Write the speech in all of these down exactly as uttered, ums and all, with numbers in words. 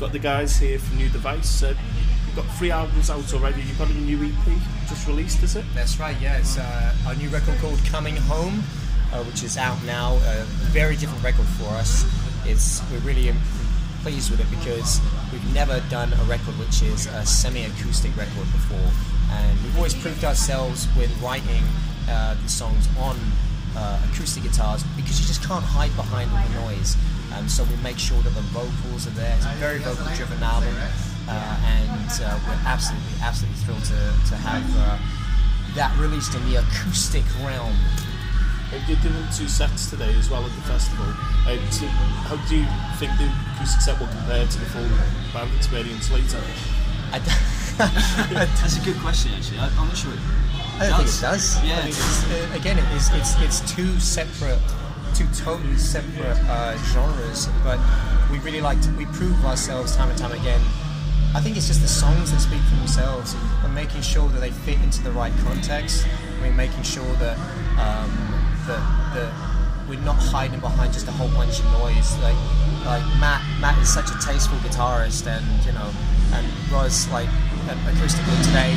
got the guys here from New Device. Uh, you've got three albums out already. You've got a new E P just released, is it? That's right, yeah. It's uh, a new record called Coming Home, uh, which is out now. A very different record for us. It's We're really um, pleased with it because we've never done a record which is a semi-acoustic record before. And we've always proved ourselves with writing uh, the songs on uh, acoustic guitars because you just can't hide behind all the noise. Um, so we make sure that the vocals are there. It's a very vocal-driven album, uh, and uh, we're absolutely, absolutely thrilled to, to have uh, that released in the acoustic realm. You're doing two sets today as well at the festival. Uh, so how do you think the acoustic set will compare to the full band experience later? I That's a good question, actually. I, I'm not sure. It I don't does. think it does. Yeah. I mean, it's, uh, again, it is, it's it's two separate, two totally separate uh, genres, but we really like to, we prove ourselves time and time again. I think it's just the songs that speak for themselves. We're making sure that they fit into the right context. We're making sure that um, that, that we're not hiding behind just a whole bunch of noise. Like like Matt Matt is such a tasteful guitarist, and you know, and Roz like acoustically today.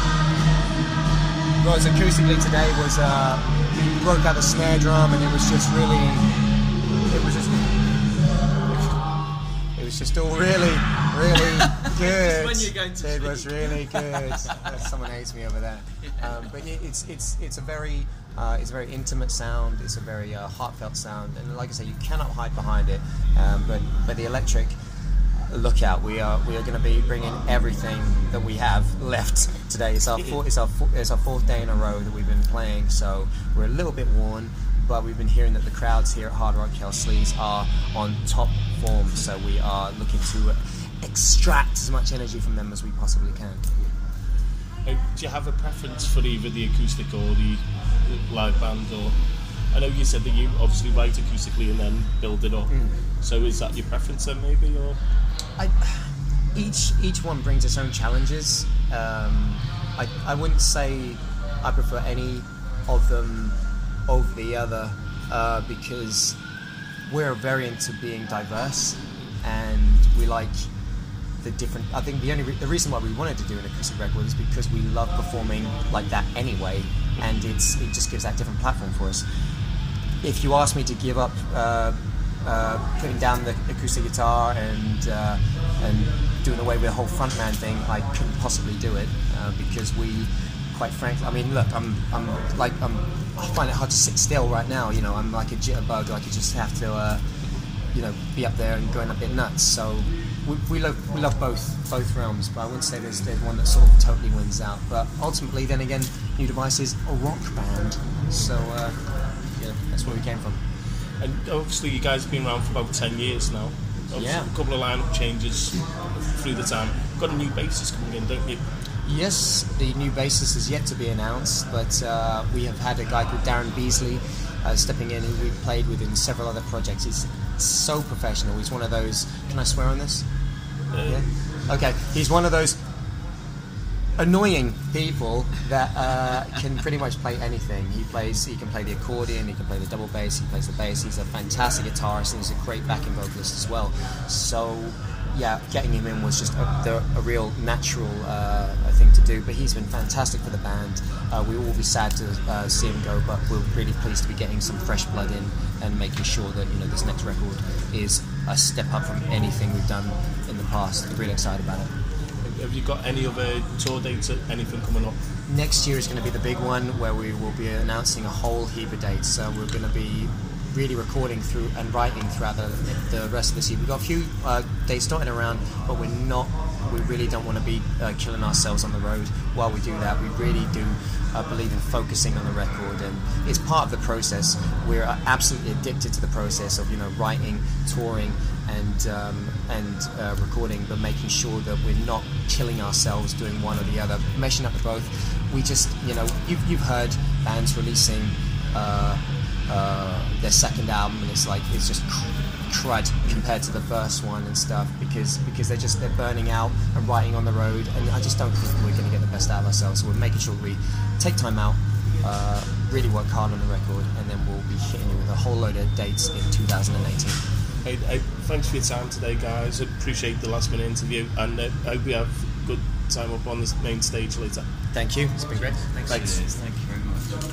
Roz acoustically today was uh, he broke out the snare drum, and it was just really, it was just, it was just all really, really good. When you're going to it was really good. Someone hates me over there, um, but it, it's it's it's a very uh, it's a very intimate sound. It's a very uh, heartfelt sound, and like I say, you cannot hide behind it. Um, but but the electric. Look out! We are we are going to be bringing everything that we have left today. It's our four, it's our it's our fourth day in a row that we've been playing, so we're a little bit worn. But we've been hearing that the crowds here at Hard Rock Helsleys are on top form, so we are looking to extract as much energy from them as we possibly can. Uh, do you have a preference for either the acoustic or the live band? Or I know you said that you obviously write acoustically and then build it up. Mm. So is that your preference then, maybe, or? I, each each one brings its own challenges. Um, I I wouldn't say I prefer any of them over the other uh, because we're very into being diverse, and we like the different. I think the only re- the reason why we wanted to do an acoustic record is because we love performing like that anyway, and it's it just gives that different platform for us. If you ask me to give up. Uh, Uh, putting down the acoustic guitar and uh, and doing away with the whole frontman thing, I couldn't possibly do it uh, because we, quite frankly, I mean, look, I'm I'm like I'm, I find it hard to sit still right now. You know, I'm like a jitterbug. Like you just have to, uh, you know, be up there and going a bit nuts. So we, we love we love both both realms, but I wouldn't say there's there's one that sort of totally wins out. But ultimately, then again, New Device is a rock band, so uh, yeah, that's where we came from. And obviously you guys have been around for about ten years now. Obviously Yeah. A couple of lineup changes through the time. Got a new bassist coming in, don't you? Yes, the new bassist is yet to be announced, but uh, we have had a guy called Darren Beasley uh, stepping in, who we've played with in several other projects. He's so professional. He's one of those... Can I swear on this? Uh, Yeah? Okay. He's one of those annoying people that uh, can pretty much play anything. He plays. He can play the accordion. He can play the double bass. He plays the bass. He's a fantastic guitarist, and he's a great backing vocalist as well. So, yeah, getting him in was just a, the, a real natural uh, thing to do. But he's been fantastic for the band. Uh, we will all be sad to uh, see him go, but we're really pleased to be getting some fresh blood in and making sure that you know this next record is a step up from anything we've done in the past. I'm really excited about it. Have you got any other tour dates or anything coming up? Next year is going to be the big one where we will be announcing a whole heap of dates. So we're going to be really recording through and writing throughout the, the rest of this year. We've got a few uh, dates starting around, but we're not. We really don't want to be uh, killing ourselves on the road while we do that. We really do uh, believe in focusing on the record, and it's part of the process. We're absolutely addicted to the process of you know writing, touring, and um, and uh, recording, but making sure that we're not killing ourselves doing one or the other, meshing up the both. We just, you know, you've, you've heard bands releasing uh, uh, their second album, and it's like it's just crud compared to the first one and stuff because because they're just they're burning out and writing on the road, and I just don't think we're going to get the best out of ourselves. So we're making sure we take time out, uh, really work hard on the record, and then we'll be hitting you with a whole load of dates in two thousand eighteen. Hey, hey, thanks for your time today, guys. I appreciate the last minute interview, and uh, I hope we have a good time up on the main stage later. Thank you. It's been great. Thanks. Thanks. Thank you very much.